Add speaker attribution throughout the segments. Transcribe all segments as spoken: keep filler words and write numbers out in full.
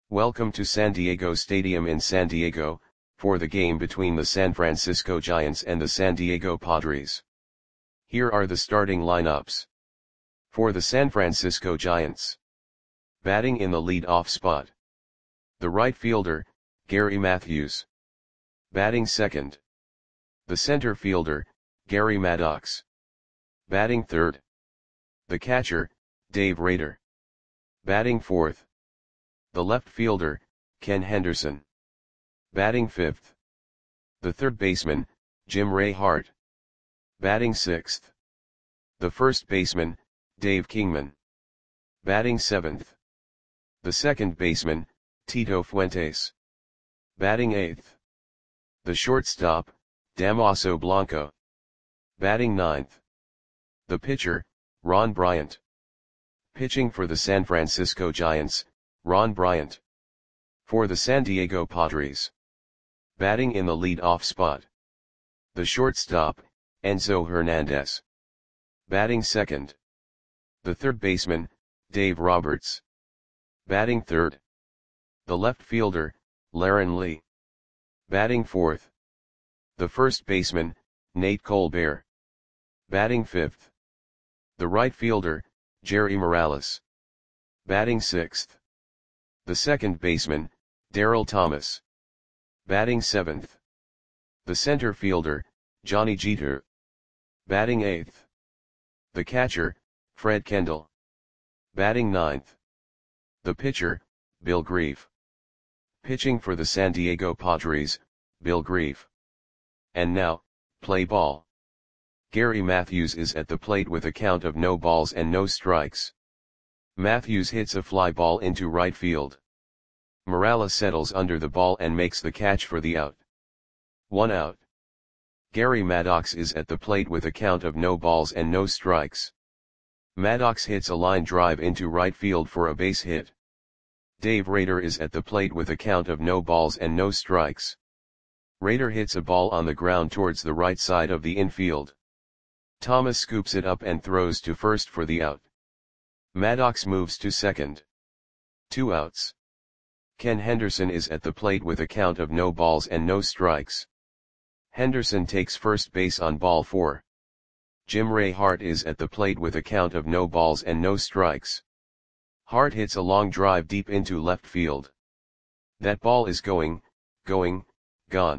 Speaker 1: Welcome to San Diego Stadium in San Diego, for the game between the San Francisco Giants and the San Diego Padres. Here are the starting lineups. For the San Francisco Giants. Batting in the lead-off spot. The right fielder, Gary Matthews. Batting second. The center fielder, Gary Maddox. Batting third. The catcher, Dave Rader. Batting fourth. The left fielder, Ken Henderson. Batting fifth. The third baseman, Jim Ray Hart. Batting sixth. The first baseman, Dave Kingman. Batting seventh. The second baseman, Tito Fuentes. Batting eighth. The shortstop, Damaso Blanco. Batting ninth. The pitcher, Ron Bryant. Pitching for the San Francisco Giants, Ron Bryant. For the San Diego Padres. Batting in the lead-off spot. The shortstop, Enzo Hernandez. Batting second. The third baseman, Dave Roberts. Batting third. The left fielder, Laren Lee. Batting fourth. The first baseman, Nate Colbert. Batting fifth. The right fielder, Jerry Morales. Batting sixth. The second baseman, Darryl Thomas. Batting seventh. The center fielder, Johnny Jeter. Batting eighth. The catcher, Fred Kendall. Batting ninth. The pitcher, Bill Grief. Pitching for the San Diego Padres, Bill Grief. And now, play ball. Gary Matthews is at the plate with a count of no balls and no strikes. Matthews hits a fly ball into right field. Morales settles under the ball and makes the catch for the out. One out. Gary Maddox is at the plate with a count of no balls and no strikes. Maddox hits a line drive into right field for a base hit. Dave Rader is at the plate with a count of no balls and no strikes. Rader hits a ball on the ground towards the right side of the infield. Thomas scoops it up and throws to first for the out. Maddox moves to second. Two outs. Ken Henderson is at the plate with a count of no balls and no strikes. Henderson takes first base on ball four. Jim Ray Hart is at the plate with a count of no balls and no strikes. Hart hits a long drive deep into left field. That ball is going, going, gone.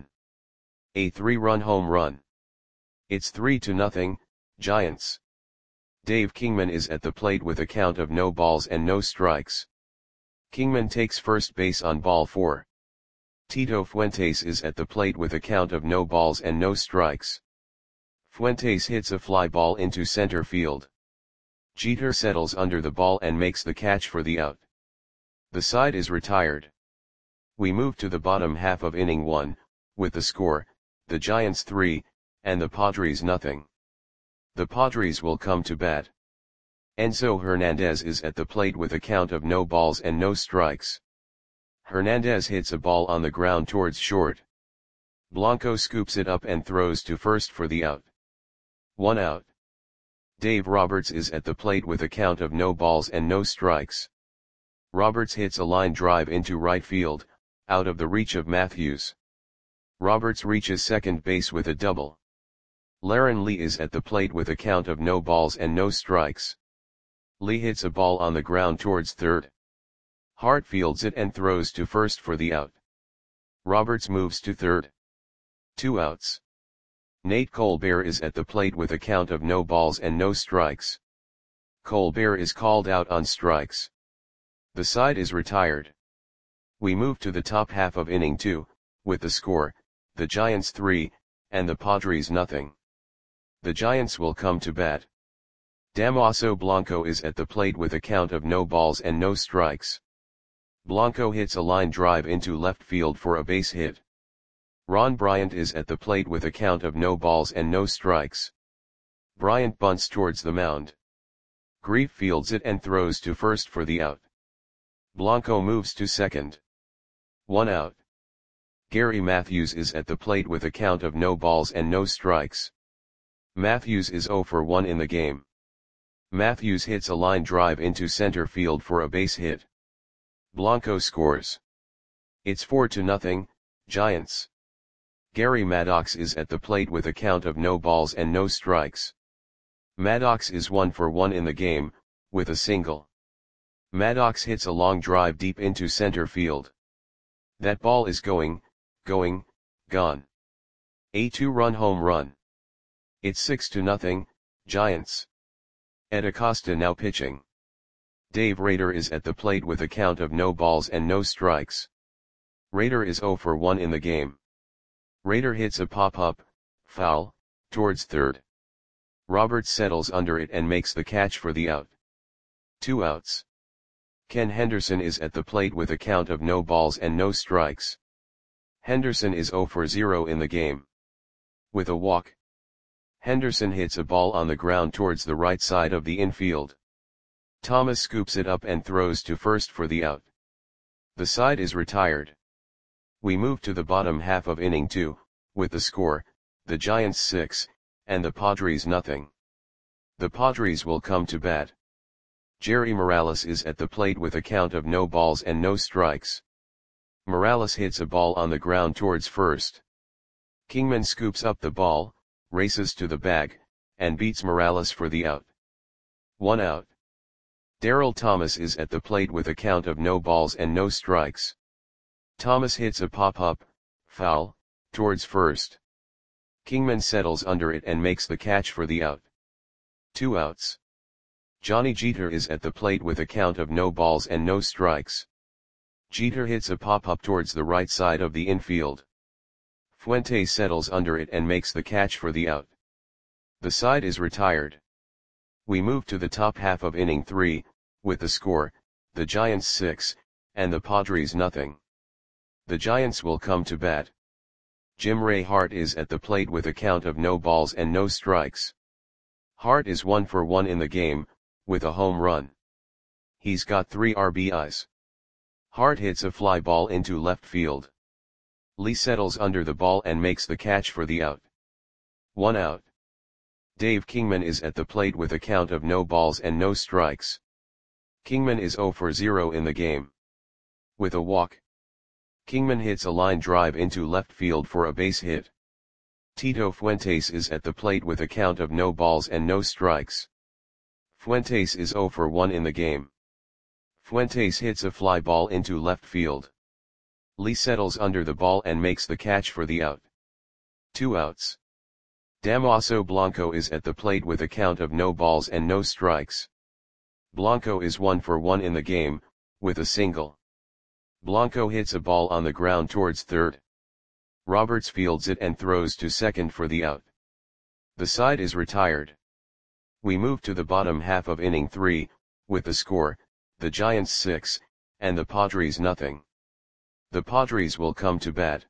Speaker 1: A three-run home run. It's three to nothing, Giants. Dave Kingman is at the plate with a count of no balls and no strikes. Kingman takes first base on ball four. Tito Fuentes is at the plate with a count of no balls and no strikes. Fuentes hits a fly ball into center field. Jeter settles under the ball and makes the catch for the out. The side is retired. We move to the bottom half of inning one, with the score, the Giants three, and the Padres nothing. The Padres will come to bat. Enzo Hernandez is at the plate with a count of no balls and no strikes. Hernandez hits a ball on the ground towards short. Blanco scoops it up and throws to first for the out. One out. Dave Roberts is at the plate with a count of no balls and no strikes. Roberts hits a line drive into right field, out of the reach of Matthews. Roberts reaches second base with a double. Laren Lee is at the plate with a count of no balls and no strikes. Lee hits a ball on the ground towards third. Hart fields it and throws to first for the out. Roberts moves to third. Two outs. Nate Colbert is at the plate with a count of no balls and no strikes. Colbert is called out on strikes. The side is retired. We move to the top half of inning two, with the score, the Giants three, and the Padres nothing. The Giants will come to bat. Damaso Blanco is at the plate with a count of no balls and no strikes. Blanco hits a line drive into left field for a base hit. Ron Bryant is at the plate with a count of no balls and no strikes. Bryant bunts towards the mound. Grief fields it and throws to first for the out. Blanco moves to second. One out. Gary Matthews is at the plate with a count of no balls and no strikes. Matthews is zero for one in the game. Matthews hits a line drive into center field for a base hit. Blanco scores. It's four to nothing, Giants. Gary Maddox is at the plate with a count of no balls and no strikes. Maddox is one for one in the game, with a single. Maddox hits a long drive deep into center field. That ball is going, going, gone. A two-run home run. It's six to nothing, Giants. Ed Acosta now pitching. Dave Rader is at the plate with a count of no balls and no strikes. Rader is zero for one in the game. Rader hits a pop-up, foul, towards third. Roberts settles under it and makes the catch for the out. Two outs. Ken Henderson is at the plate with a count of no balls and no strikes. Henderson is zero for zero in the game. With a walk. Henderson hits a ball on the ground towards the right side of the infield. Thomas scoops it up and throws to first for the out. The side is retired. We move to the bottom half of inning two, with the score, the Giants six, and the Padres nothing. The Padres will come to bat. Jerry Morales is at the plate with a count of no balls and no strikes. Morales hits a ball on the ground towards first. Kingman scoops up the ball, races to the bag, and beats Morales for the out. One out. Darryl Thomas is at the plate with a count of no balls and no strikes. Thomas hits a pop-up, foul, towards first. Kingman settles under it and makes the catch for the out. Two outs. Johnny Jeter is at the plate with a count of no balls and no strikes. Jeter hits a pop-up towards the right side of the infield. Fuentes settles under it and makes the catch for the out. The side is retired. We move to the top half of inning three, with the score, the Giants six, and the Padres nothing. The Giants will come to bat. Jim Ray Hart is at the plate with a count of no balls and no strikes. Hart is one for one in the game, with a home run. He's got three R B Is. Hart hits a fly ball into left field. Lee settles under the ball and makes the catch for the out. One out. Dave Kingman is at the plate with a count of no balls and no strikes. Kingman is zero for zero in the game. With a walk. Kingman hits a line drive into left field for a base hit. Tito Fuentes is at the plate with a count of no balls and no strikes. Fuentes is zero for one in the game. Fuentes hits a fly ball into left field. Lee settles under the ball and makes the catch for the out. Two outs. Damaso Blanco is at the plate with a count of no balls and no strikes. Blanco is one for one in the game, with a single. Blanco hits a ball on the ground towards third. Roberts fields it and throws to second for the out. The side is retired. We move to the bottom half of inning three, with the score, the Giants six, and the Padres nothing. The Padres will come to bat.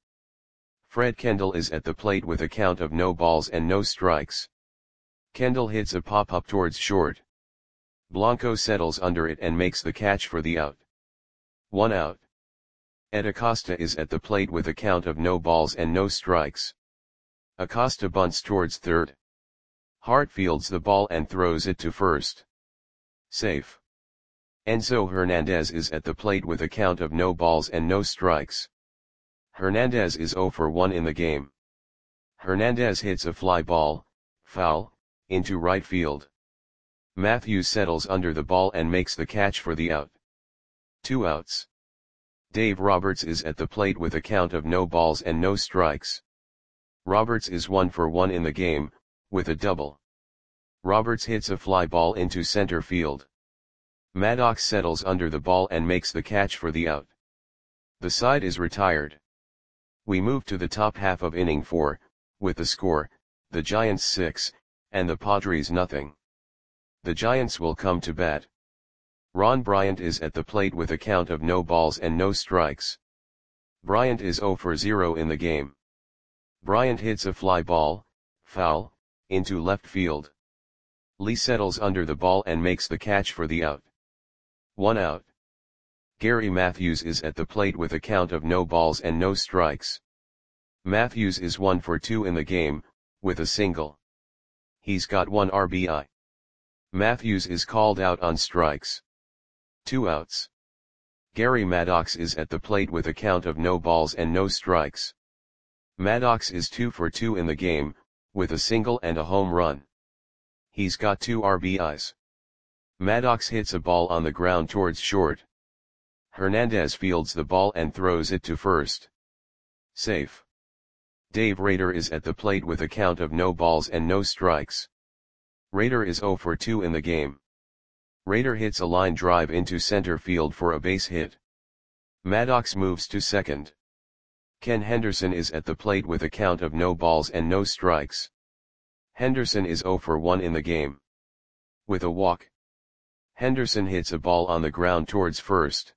Speaker 1: Fred Kendall is at the plate with a count of no balls and no strikes. Kendall hits a pop-up towards short. Blanco settles under it and makes the catch for the out. One out. Ed Acosta is at the plate with a count of no balls and no strikes. Acosta bunts towards third. Hart fields the ball and throws it to first. Safe. Enzo Hernandez is at the plate with a count of no balls and no strikes. Hernandez is zero for one in the game. Hernandez hits a fly ball, foul, into right field. Matthews settles under the ball and makes the catch for the out. Two outs. Dave Roberts is at the plate with a count of no balls and no strikes. Roberts is one for one in the game, with a double. Roberts hits a fly ball into center field. Maddox settles under the ball and makes the catch for the out. The side is retired. We move to the top half of inning four, with the score, the Giants six, and the Padres nothing. The Giants will come to bat. Ron Bryant is at the plate with a count of no balls and no strikes. Bryant is zero for zero in the game. Bryant hits a fly ball, foul, into left field. Lee settles under the ball and makes the catch for the out. One out. Gary Matthews is at the plate with a count of no balls and no strikes. Matthews is one for two in the game, with a single. He's got one R B I. Matthews is called out on strikes. Two outs. Gary Maddox is at the plate with a count of no balls and no strikes. Maddox is two for two in the game, with a single and a home run. He's got two R B Is. Maddox hits a ball on the ground towards short. Hernandez fields the ball and throws it to first. Safe. Dave Rader is at the plate with a count of no balls and no strikes. Rader is zero for two in the game. Rader hits a line drive into center field for a base hit. Maddox moves to second. Ken Henderson is at the plate with a count of no balls and no strikes. Henderson is zero for one in the game. With a walk, Henderson hits a ball on the ground towards first.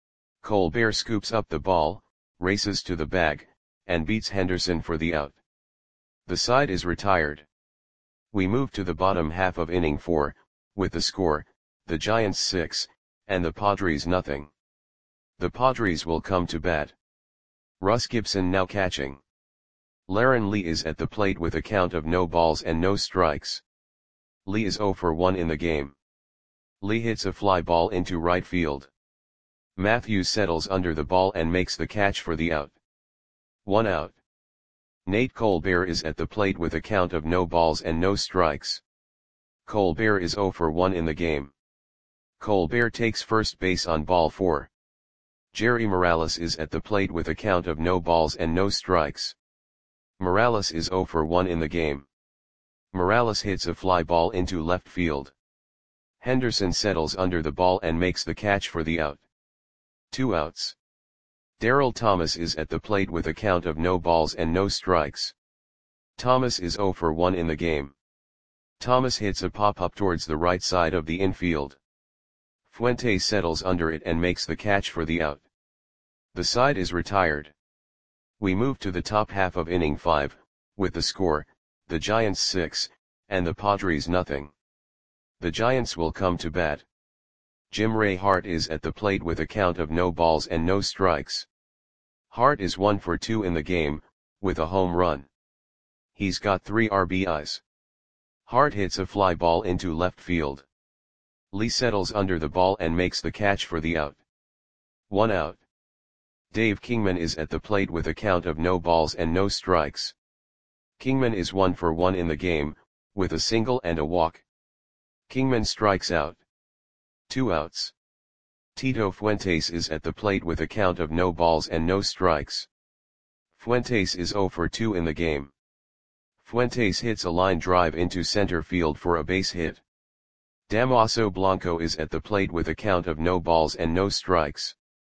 Speaker 1: Colbert scoops up the ball, races to the bag, and beats Henderson for the out. The side is retired. We move to the bottom half of inning four, with the score, the Giants six, and the Padres nothing. The Padres will come to bat. Russ Gibson now catching. Laren Lee is at the plate with a count of no balls and no strikes. Lee is zero for one in the game. Lee hits a fly ball into right field. Matthews settles under the ball and makes the catch for the out. One out. Nate Colbert is at the plate with a count of no balls and no strikes. Colbert is zero for one in the game. Colbert takes first base on ball four. Jerry Morales is at the plate with a count of no balls and no strikes. Morales is zero for one in the game. Morales hits a fly ball into left field. Henderson settles under the ball and makes the catch for the out. Two outs. Darryl Thomas is at the plate with a count of no balls and no strikes. Thomas is zero for one in the game. Thomas hits a pop-up towards the right side of the infield. Fuentes settles under it and makes the catch for the out. The side is retired. We move to the top half of inning five, with the score, the Giants six, and the Padres nothing. The Giants will come to bat. Jim Ray Hart is at the plate with a count of no balls and no strikes. Hart is one for two in the game, with a home run. He's got three R B Is. Hart hits a fly ball into left field. Lee settles under the ball and makes the catch for the out. One out. Dave Kingman is at the plate with a count of no balls and no strikes. Kingman is one for one in the game, with a single and a walk. Kingman strikes out. Two outs. Tito Fuentes is at the plate with a count of no balls and no strikes. Fuentes is zero for two in the game. Fuentes hits a line drive into center field for a base hit. Damaso Blanco is at the plate with a count of no balls and no strikes.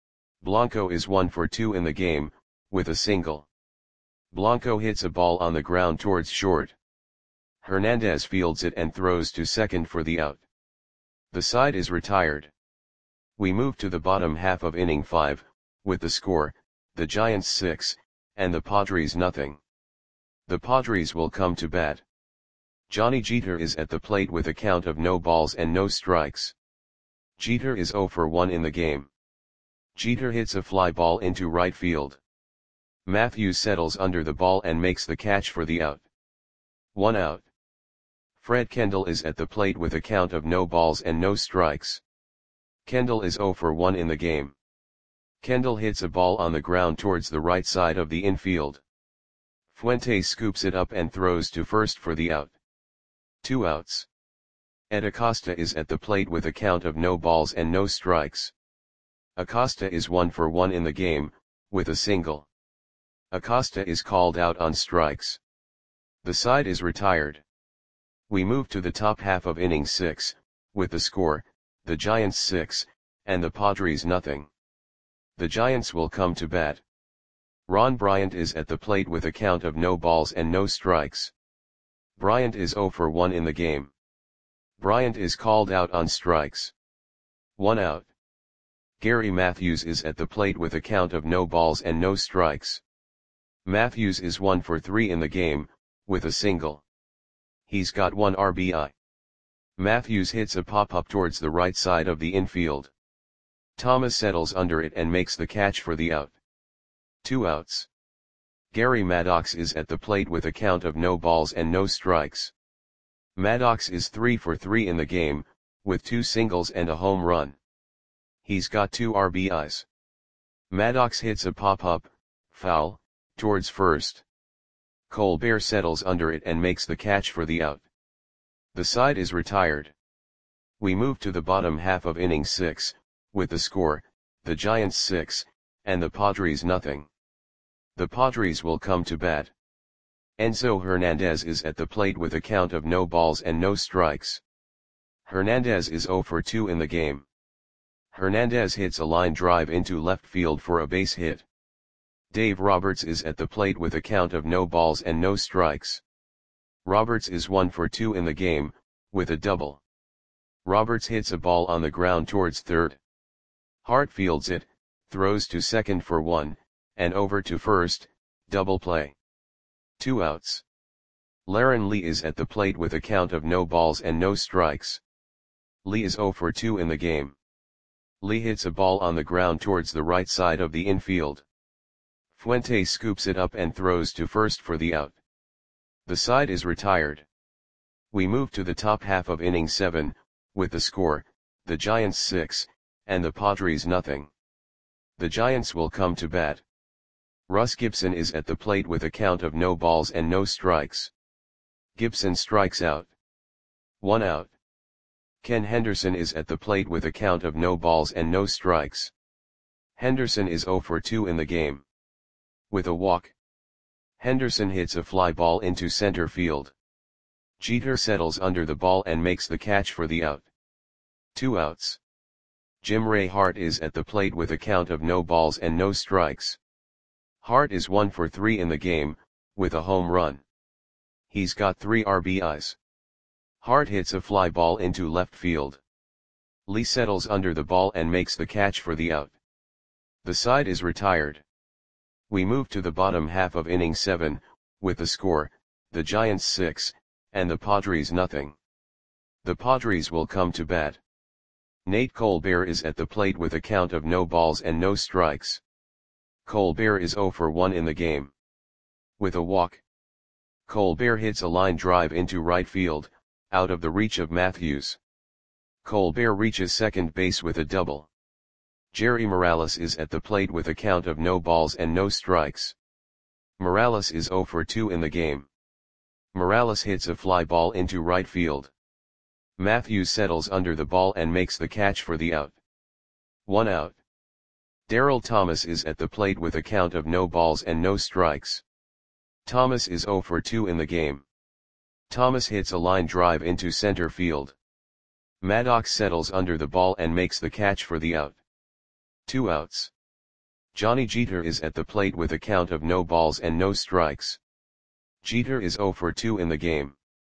Speaker 1: Blanco is one for two in the game, with a single. Blanco hits a ball on the ground towards short. Hernandez fields it and throws to second for the out. The side is retired. We move to the bottom half of inning five, with the score, the Giants six, and the Padres nothing. The Padres will come to bat. Johnny Jeter is at the plate with a count of no balls and no strikes. Jeter is zero for one in the game. Jeter hits a fly ball into right field. Matthews settles under the ball and makes the catch for the out. One out. Fred Kendall is at the plate with a count of no balls and no strikes. Kendall is zero for one in the game. Kendall hits a ball on the ground towards the right side of the infield. Fuentes scoops it up and throws to first for the out. Two outs. Ed Acosta is at the plate with a count of no balls and no strikes. Acosta is one for one in the game, with a single. Acosta is called out on strikes. The side is retired. We move to the top half of inning six, with the score, the Giants six, and the Padres nothing. The Giants will come to bat. Ron Bryant is at the plate with a count of no balls and no strikes. Bryant is zero for one in the game. Bryant is called out on strikes. One out. Gary Matthews is at the plate with a count of no balls and no strikes. Matthews is one for three in the game, with a single. He's got one R B I. Matthews hits a pop-up towards the right side of the infield. Thomas settles under it and makes the catch for the out. Two outs. Gary Maddox is at the plate with a count of no balls and no strikes. Maddox is three for three in the game, with two singles and a home run. He's got two R B Is. Maddox hits a pop-up, foul, towards first. Colbert settles under it and makes the catch for the out. The side is retired. We move to the bottom half of inning six, with the score, the Giants six, and the Padres nothing. The Padres will come to bat. Enzo Hernandez is at the plate with a count of no balls and no strikes. Hernandez is oh for two in the game. Hernandez hits a line drive into left field for a base hit. Dave Roberts is at the plate with a count of no balls and no strikes. Roberts is one for two in the game, with a double. Roberts hits a ball on the ground towards third. Hart fields it, throws to second for one, and over to first, double play. Two outs. Laren Lee is at the plate with a count of no balls and no strikes. Lee is oh for two in the game. Lee hits a ball on the ground towards the right side of the infield. Fuente scoops it up and throws to first for the out. The side is retired. We move to the top half of inning seven, with the score, the Giants six, and the Padres nothing. The Giants will come to bat. Russ Gibson is at the plate with a count of no balls and no strikes. Gibson strikes out. One out. Ken Henderson is at the plate with a count of no balls and no strikes. Henderson is oh for two in the game. With a walk. Henderson hits a fly ball into center field. Jeter settles under the ball and makes the catch for the out. Two outs. Jim Ray Hart is at the plate with a count of no balls and no strikes. Hart is one for three in the game, with a home run. He's got three R B Is. Hart hits a fly ball into left field. Lee settles under the ball and makes the catch for the out. The side is retired. We move to the bottom half of inning seven, with the score, the Giants six, and the Padres nothing. The Padres will come to bat. Nate Colbert is at the plate with a count of no balls and no strikes. Colbert is oh for one in the game. With a walk. Colbert hits a line drive into right field, out of the reach of Matthews. Colbert reaches second base with a double. Jerry Morales is at the plate with a count of no balls and no strikes. Morales is oh for two in the game. Morales hits a fly ball into right field. Matthews settles under the ball and makes the catch for the out. One out. Darryl Thomas is at the plate with a count of no balls and no strikes. Thomas is oh for two in the game. Thomas hits a line drive into center field. Maddox settles under the ball and makes the catch for the out. Two outs. Johnny Jeter is at the plate with a count of no balls and no strikes. Jeter is oh for two in the game.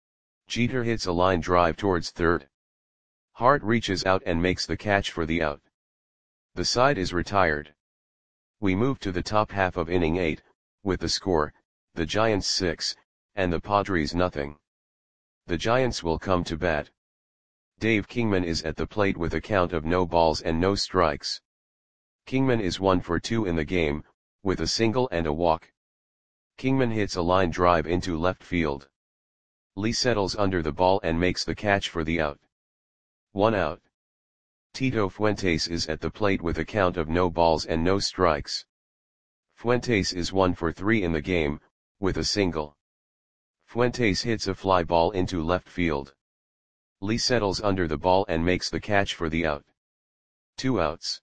Speaker 1: Jeter hits a line drive towards third. Hart reaches out and makes the catch for the out. The side is retired. We move to the top half of inning eight, with the score, the Giants six, and the Padres nothing. The Giants will come to bat. Dave Kingman is at the plate with a count of no balls and no strikes. Kingman is one for two in the game, with a single and a walk. Kingman hits a line drive into left field. Lee settles under the ball and makes the catch for the out. One out. Tito Fuentes is at the plate with a count of no balls and no strikes. Fuentes is one for three in the game, with a single. Fuentes hits a fly ball into left field. Lee settles under the ball and makes the catch for the out. Two outs.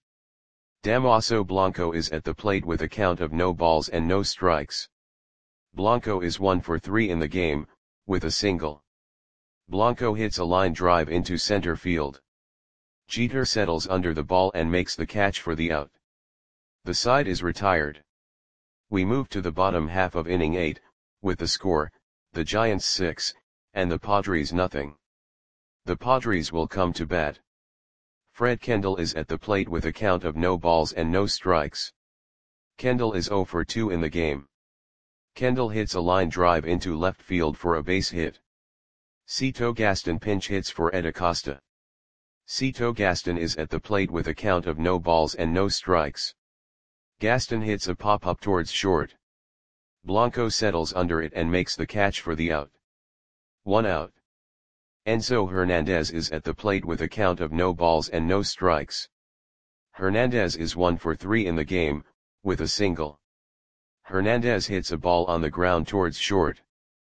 Speaker 1: Damaso Blanco is at the plate with a count of no balls and no strikes. Blanco is one for three in the game, with a single. Blanco hits a line drive into center field. Jeter settles under the ball and makes the catch for the out. The side is retired. We move to the bottom half of inning eight, with the score, the Giants six, and the Padres nothing. The Padres will come to bat. Fred Kendall is at the plate with a count of no balls and no strikes. Kendall is oh for two in the game. Kendall hits a line drive into left field for a base hit. Cito Gaston pinch hits for Ed Acosta. Cito Gaston is at the plate with a count of no balls and no strikes. Gaston hits a pop-up towards short. Blanco settles under it and makes the catch for the out. One out. Enzo Hernandez is at the plate with a count of no balls and no strikes. Hernandez is one for three in the game, with a single. Hernandez hits a ball on the ground towards short.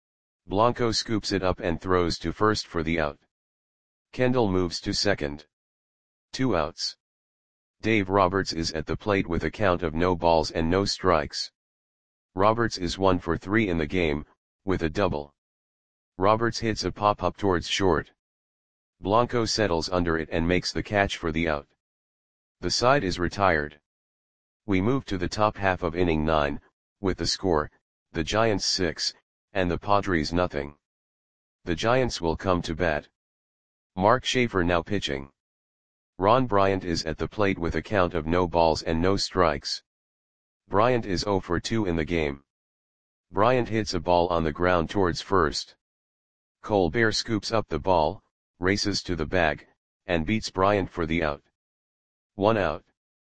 Speaker 1: Blanco scoops it up and throws to first for the out. Kendall moves to second. Two outs. Dave Roberts is at the plate with a count of no balls and no strikes. Roberts is one for three in the game, with a double. Roberts hits a pop-up towards short. Blanco settles under it and makes the catch for the out. The side is retired. We move to the top half of inning nine, with the score, the Giants six, and the Padres nothing. The Giants will come to bat. Mark Schaefer now pitching. Ron Bryant is at the plate with a count of no balls and no strikes. Bryant is zero for two in the game. Bryant hits a ball on the ground towards first. Colbert scoops up the ball, races to the bag, and beats Bryant for the out. One out.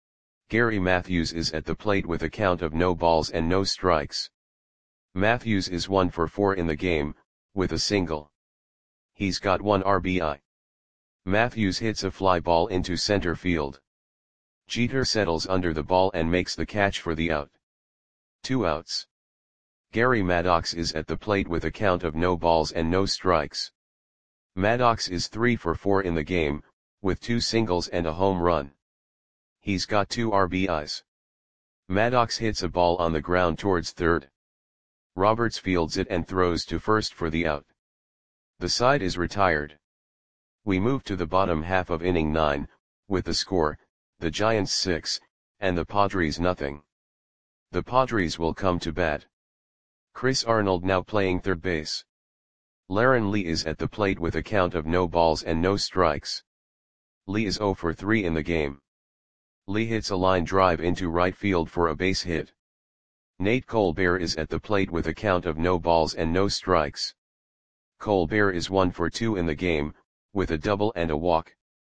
Speaker 1: Gary Matthews is at the plate with a count of no balls and no strikes. Matthews is one for four in the game, with a single. He's got one R B I. Matthews hits a fly ball into center field. Jeter settles under the ball and makes the catch for the out. Two outs. Gary Maddox is at the plate with a count of no balls and no strikes. Maddox is three for four in the game, with two singles and a home run. He's got two R B Is. Maddox hits a ball on the ground towards third. Roberts fields it and throws to first for the out. The side is retired. We move to the bottom half of inning nine, with the score, the Giants six, and the Padres nothing. The Padres will come to bat. Chris Arnold now playing third base. Laren Lee is at the plate with a count of no balls and no strikes. Lee is zero for three in the game. Lee hits a line drive into right field for a base hit. Nate Colbert is at the plate with a count of no balls and no strikes. Colbert is one for two in the game, with a double and a walk.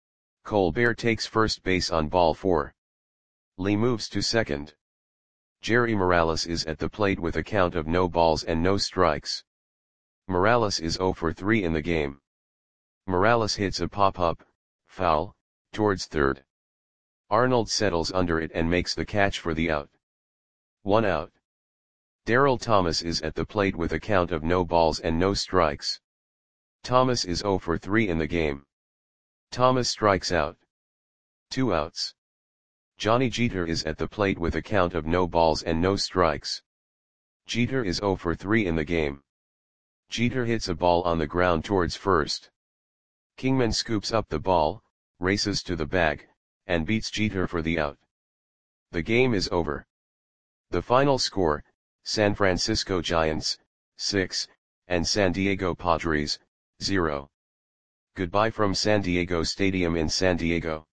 Speaker 1: Colbert takes first base on ball four. Lee moves to second. Jerry Morales is at the plate with a count of no balls and no strikes. Morales is zero for three in the game. Morales hits a pop-up, foul, towards third. Arnold settles under it and makes the catch for the out. One out. Darryl Thomas is at the plate with a count of no balls and no strikes. Thomas is zero for three in the game. Thomas strikes out. Two outs. Johnny Jeter is at the plate with a count of no balls and no strikes. Jeter is zero for three in the game. Jeter hits a ball on the ground towards first. Kingman scoops up the ball, races to the bag, and beats Jeter for the out. The game is over. The final score, San Francisco Giants, six, and San Diego Padres, zero. Goodbye from San Diego Stadium in San Diego.